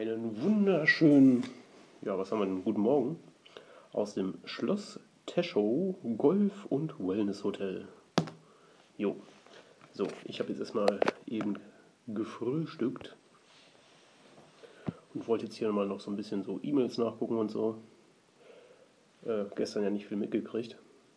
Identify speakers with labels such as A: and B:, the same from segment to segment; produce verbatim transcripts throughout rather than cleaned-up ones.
A: Einen wunderschönen, ja, was haben wir denn? Guten Morgen aus dem Schloss Teschow Golf- und Wellness Hotel. Jo, so, ich habe jetzt erstmal eben gefrühstückt und wollte jetzt hier mal noch so ein bisschen so E-Mails nachgucken und so. Äh, gestern ja nicht viel mitgekriegt.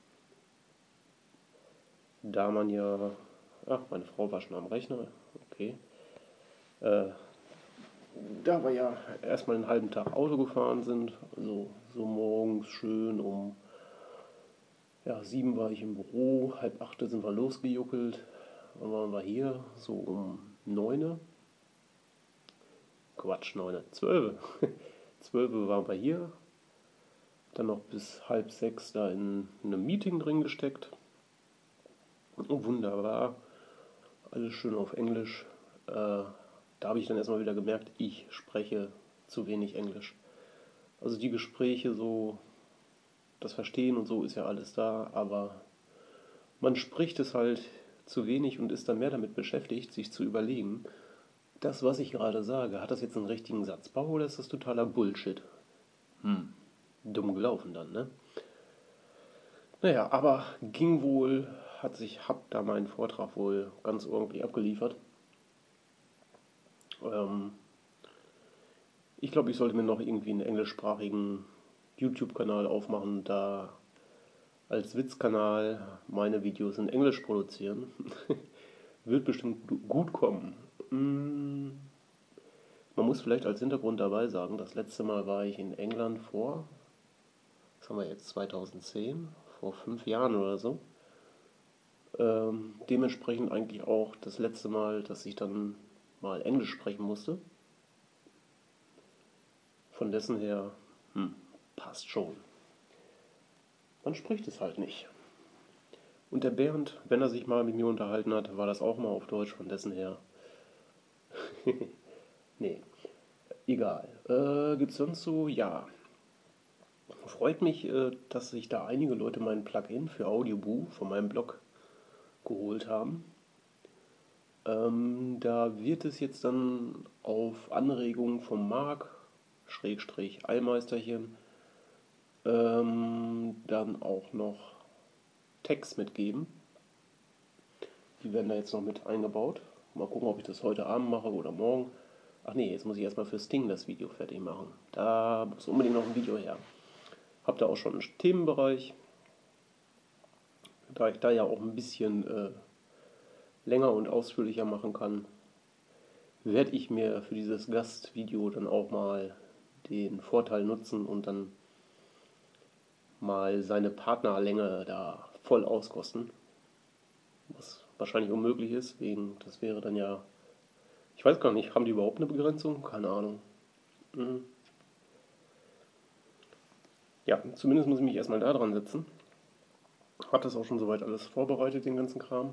A: Da man ja, ach, meine Frau war schon am Rechner, okay. Äh, Da wir ja erstmal einen halben Tag Auto gefahren sind, also so morgens schön um ja, sieben war ich im Büro, halb acht sind wir losgejuckelt, dann waren wir hier so um neun, Quatsch, neun, zwölf, zwölf waren wir hier, dann noch bis halb sechs da in einem Meeting drin gesteckt. Oh, wunderbar, alles schön auf Englisch. Äh, da habe ich dann erstmal wieder gemerkt, ich spreche zu wenig Englisch. Also die Gespräche so, das Verstehen und so ist ja alles da, aber man spricht es halt zu wenig und ist dann mehr damit beschäftigt, sich zu überlegen, das, was ich gerade sage, hat das jetzt einen richtigen Satzbau oder ist das totaler Bullshit? Hm, dumm gelaufen dann, ne? Naja, aber ging wohl, hat sich, hab da meinen Vortrag wohl ganz ordentlich abgeliefert. Ähm, ich glaube, ich sollte mir noch irgendwie einen englischsprachigen YouTube-Kanal aufmachen, da als Witzkanal meine Videos in Englisch produzieren. Wird bestimmt gut kommen. Mm, Man muss vielleicht als Hintergrund dabei sagen, das letzte Mal war ich in England vor, was haben wir jetzt, zweitausendzehn, vor fünf Jahren oder so. Ähm, dementsprechend eigentlich auch das letzte Mal, dass ich dann mal Englisch sprechen musste. Von dessen her, hm, passt schon. Man spricht es halt nicht. Und der Bernd, wenn er sich mal mit mir unterhalten hat, war das auch mal auf Deutsch, von dessen her. Nee, egal. Äh, gibt's sonst so? Ja. Freut mich, äh, dass sich da einige Leute mein Plugin für Audioboo von meinem Blog geholt haben. Ähm, da wird es jetzt dann auf Anregung von Marc, Schrägstrich Allmeisterchen, ähm, dann auch noch Text mitgeben. Die werden da jetzt noch mit eingebaut. Mal gucken, ob ich das heute Abend mache oder morgen. Ach nee, jetzt muss ich erstmal für Sting das Video fertig machen. Da muss unbedingt noch ein Video her. Hab da auch schon einen Themenbereich. Da ich da ja auch ein bisschen äh, länger und ausführlicher machen kann, werde ich mir für dieses Gastvideo dann auch mal den Vorteil nutzen und dann mal seine Partnerlänge da voll auskosten. Was wahrscheinlich unmöglich ist, wegen, das wäre dann ja, ich weiß gar nicht, haben die überhaupt eine Begrenzung? Keine Ahnung. Mhm. Ja, zumindest muss ich mich erstmal da dran setzen. Hat das auch schon soweit alles vorbereitet, den ganzen Kram.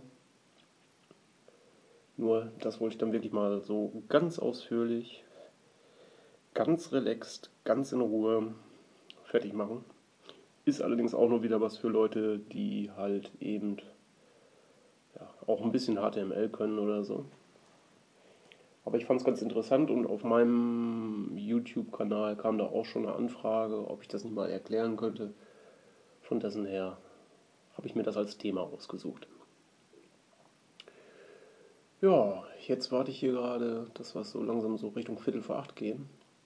A: Nur das wollte ich dann wirklich mal so ganz ausführlich, ganz relaxed, ganz in Ruhe fertig machen. Ist allerdings auch nur wieder was für Leute, die halt eben ja, auch ein bisschen H T M L können oder so. Aber ich fand es ganz interessant und auf meinem YouTube-Kanal kam da auch schon eine Anfrage, ob ich das nicht mal erklären könnte. Von dessen her habe ich mir das als Thema ausgesucht. Ja, jetzt warte ich hier gerade, dass wir so langsam so Richtung Viertel vor acht gehen.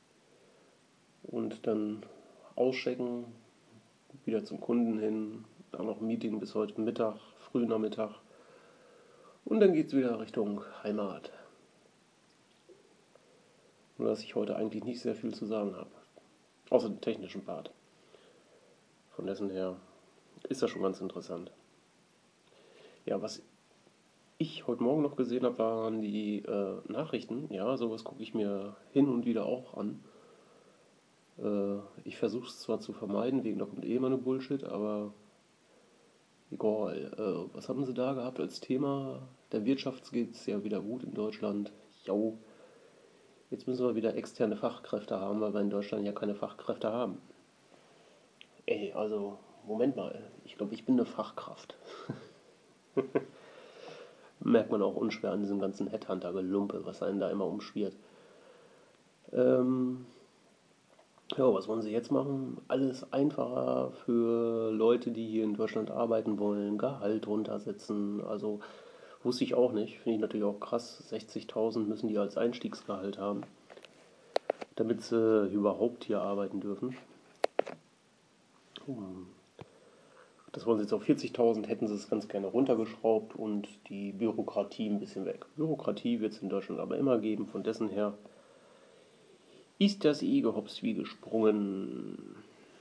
A: Und dann auschecken, wieder zum Kunden hin, dann noch ein Meeting bis heute Mittag, frühen Nachmittag. Und dann geht es wieder Richtung Heimat. Nur dass ich heute eigentlich nicht sehr viel zu sagen habe. Außer dem technischen Part. Von dessen her ist das schon ganz interessant. Ja, was ich heute Morgen noch gesehen habe, waren die äh, Nachrichten. Ja, sowas gucke ich mir hin und wieder auch an. Äh, ich versuche es zwar zu vermeiden, wegen da kommt eh immer eine Bullshit, aber egal. Äh, was haben sie da gehabt als Thema? Der Wirtschaft geht es ja wieder gut in Deutschland. Jo, jetzt müssen wir wieder externe Fachkräfte haben, weil wir in Deutschland ja keine Fachkräfte haben. Ey, also, Moment mal. Ich glaube, ich bin eine Fachkraft. Merkt man auch unschwer an diesem ganzen Headhunter-Gelumpe, was einen da immer umschwirrt. Ähm, ja, was wollen sie jetzt machen? Alles einfacher für Leute, die hier in Deutschland arbeiten wollen, Gehalt runtersetzen. Also wusste ich auch nicht, finde ich natürlich auch krass. sechzigtausend müssen die als Einstiegsgehalt haben, damit sie überhaupt hier arbeiten dürfen. Hm. Das wollen sie jetzt auf vierzigtausend, hätten sie es ganz gerne runtergeschraubt und die Bürokratie ein bisschen weg. Bürokratie wird es in Deutschland aber immer geben, von dessen her ist das eh gehopst wie gesprungen.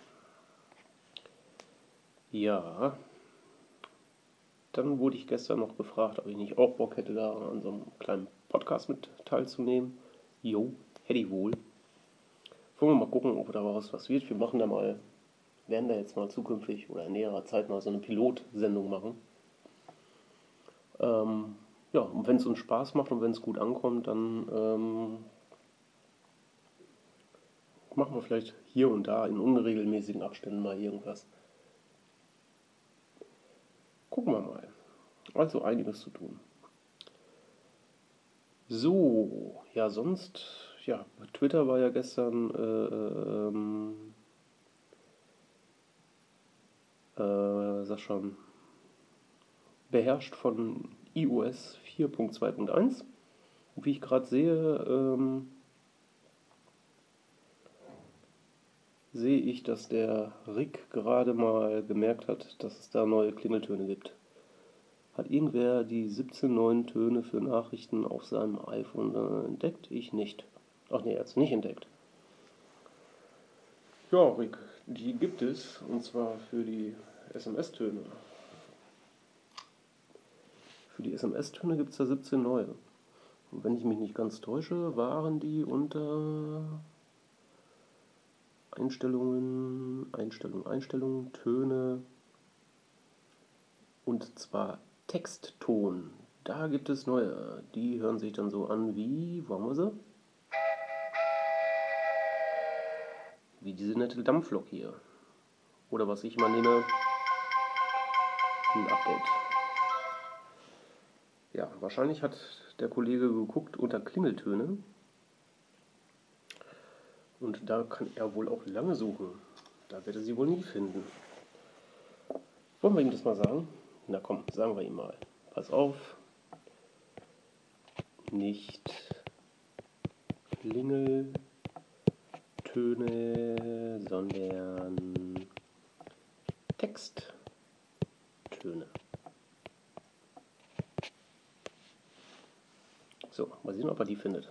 A: Ja, dann wurde ich gestern noch gefragt, ob ich nicht auch Bock hätte, da an so einem kleinen Podcast mit teilzunehmen. Jo, hätte ich wohl. Wollen wir mal gucken, ob daraus was wird. Wir machen da mal, werden da jetzt mal zukünftig oder in näherer Zeit mal so eine Pilotsendung machen. Ähm, ja, und wenn es uns Spaß macht und wenn es gut ankommt, dann ähm, machen wir vielleicht hier und da in unregelmäßigen Abständen mal irgendwas. Gucken wir mal. Also einiges zu tun. So, ja, sonst, ja, Twitter war ja gestern, äh, ähm, äh, sag schon, beherrscht von iOS vier Punkt zwei Punkt eins. Und wie ich gerade sehe, ähm, sehe ich, dass der Rick gerade mal gemerkt hat, dass es da neue Klingeltöne gibt. Hat irgendwer die siebzehn neuen Töne für Nachrichten auf seinem iPhone äh, entdeckt? Ich nicht. Ach nee, er hat es nicht entdeckt. Ja, Rick, die gibt es, und zwar für die S M S-Töne. Für die S M S-Töne gibt es da siebzehn neue. Und wenn ich mich nicht ganz täusche, waren die unter Einstellungen, Einstellungen, Einstellungen, Töne, und zwar Textton. Da gibt es neue. Die hören sich dann so an wie, wo haben wir sie? Wie diese nette Dampflok hier. Oder was ich mal nehme, ein Update. Ja, wahrscheinlich hat der Kollege geguckt unter Klingeltöne. Und da kann er wohl auch lange suchen. Da wird er sie wohl nie finden. Wollen wir ihm das mal sagen? Na komm, sagen wir ihm mal. Pass auf. Nicht Klingeltöne, sondern Texttöne. So, mal sehen, ob er die findet.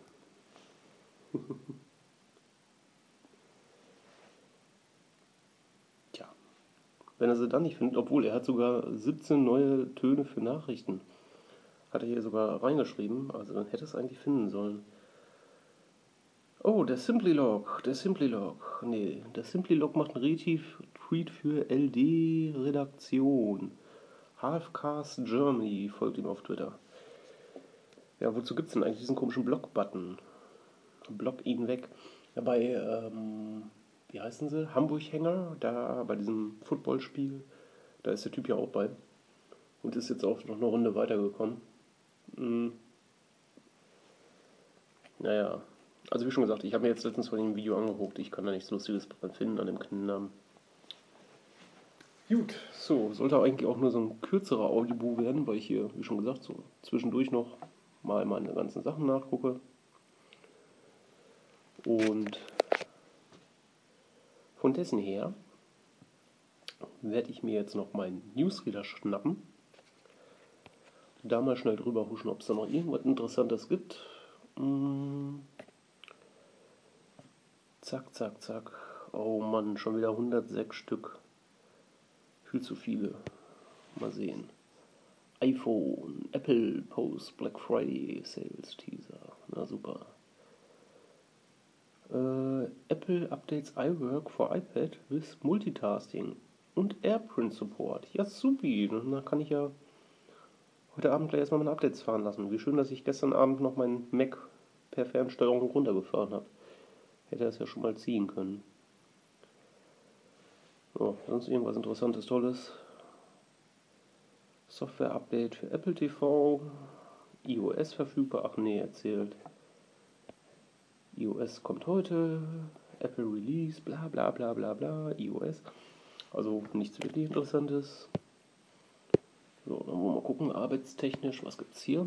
A: Tja, wenn er sie dann nicht findet, obwohl er hat sogar siebzehn neue Töne für Nachrichten. Hat er hier sogar reingeschrieben, also dann hätte es eigentlich finden sollen. Oh, der Simplilog, der Simplilog. Nee, der Simplilog macht einen Retweet für L D-Redaktion. Halfcast Germany folgt ihm auf Twitter. Ja, wozu gibt es denn eigentlich diesen komischen Block-Button? Block ihn weg. Ja, bei, ähm, wie heißen sie? Hamburg-Hänger, da bei diesem Footballspiel, da ist der Typ ja auch bei. Und ist jetzt auch noch eine Runde weitergekommen. Hm, naja, also wie schon gesagt, ich habe mir jetzt letztens von dem Video angeguckt. Ich kann da nichts Lustiges dran finden an dem Kennennamen. Gut, so, sollte eigentlich auch nur so ein kürzerer Audiobuch werden, weil ich hier, wie schon gesagt, so zwischendurch noch mal meine ganzen Sachen nachgucke. Und von dessen her werde ich mir jetzt noch meinen Newsreader schnappen. Da mal schnell drüber huschen, ob es da noch irgendwas Interessantes gibt. Hm. Zack, zack, zack. Oh Mann, schon wieder hundertsechs Stück. Viel zu viele. Mal sehen. iPhone, Apple Post Black Friday Sales Teaser. Na super. Äh, Apple updates iWork for iPad with Multitasking und AirPrint Support. Ja, supi. Da kann ich ja heute Abend gleich erstmal meine Updates fahren lassen. Wie schön, dass ich gestern Abend noch meinen Mac per Fernsteuerung runtergefahren habe. Hätte das ja schon mal ziehen können. So, sonst irgendwas Interessantes, Tolles. Software-Update für Apple T V. iOS verfügbar. Ach nee, erzählt. iOS kommt heute, Apple Release, bla bla bla bla bla, iOS. Also nichts wirklich Interessantes. So, dann wollen wir mal gucken, arbeitstechnisch, was gibt es hier?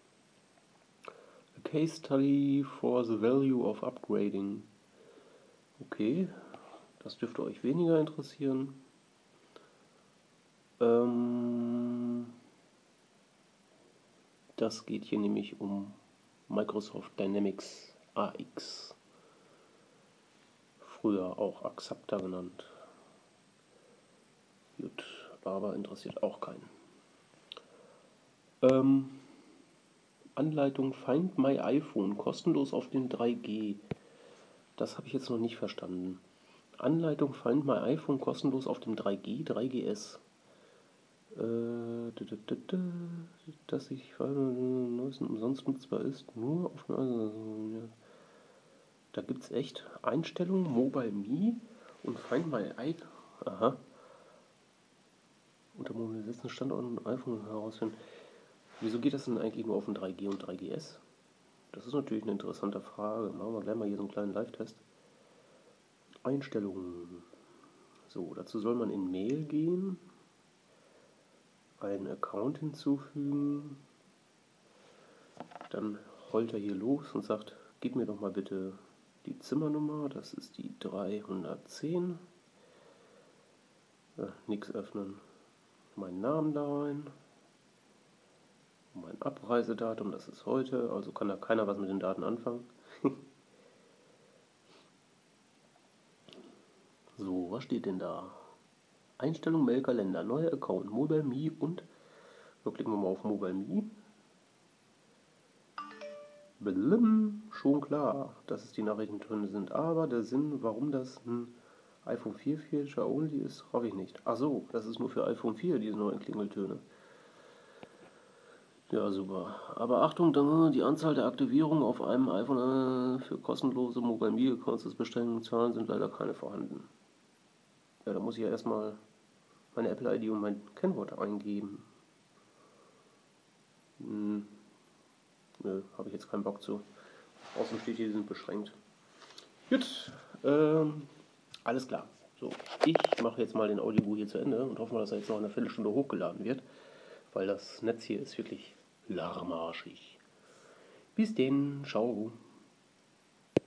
A: A case study for the value of upgrading. Okay, das dürfte euch weniger interessieren. Ähm, das geht hier nämlich um Microsoft Dynamics A X. Früher auch Axapta genannt. Gut, aber interessiert auch keinen. Ähm, Anleitung Find My iPhone, kostenlos auf den drei G. Das habe ich jetzt noch nicht verstanden. Anleitung Find My iPhone, kostenlos auf dem drei G, drei G S. Äh, dass sich neuesten umsonst nutzbar ist, nur auf also, ja. Da gibt es echt Einstellungen, Mobile Me und Find My iPhone. Aha. Unter mobilisierten Standorten und iPhone herausfinden. Wieso geht das denn eigentlich nur auf den drei G und drei G S? Das ist natürlich eine interessante Frage. Machen wir gleich mal hier so einen kleinen Live-Test. Einstellungen. So, dazu soll man in Mail gehen, einen Account hinzufügen, dann heult er hier los und sagt, gib mir doch mal bitte die Zimmernummer, das ist die dreihundertzehn. Äh, nix öffnen. Meinen Namen da rein. Mein Abreisedatum, das ist heute, also kann da keiner was mit den Daten anfangen. So, was steht denn da? Einstellung Mailkalender, neuer Account, Mobile Me und, so klicken wir mal auf Mobile Me. Blim, schon klar, dass es die Nachrichtentöne sind, aber der Sinn, warum das ein iPhone vier Feature only ist, hoffe ich nicht. Ach so, das ist nur für iPhone vier, diese neuen Klingeltöne. Ja, super. Aber Achtung, die Anzahl der Aktivierungen auf einem iPhone für kostenlose Mobile Me Accounts des bestellenden Zahlen sind leider keine vorhanden. Ja, da muss ich ja erstmal meine Apple I D und mein Kennwort eingeben. Hm. Nö, habe ich jetzt keinen Bock zu. Außerdem steht hier, die sind beschränkt. Gut, ähm, alles klar. So, ich mache jetzt mal den Audio hier zu Ende und hoffe mal, dass er jetzt noch in einer Viertelstunde hochgeladen wird, weil das Netz hier ist wirklich lahmarschig. Bis denn, ciao.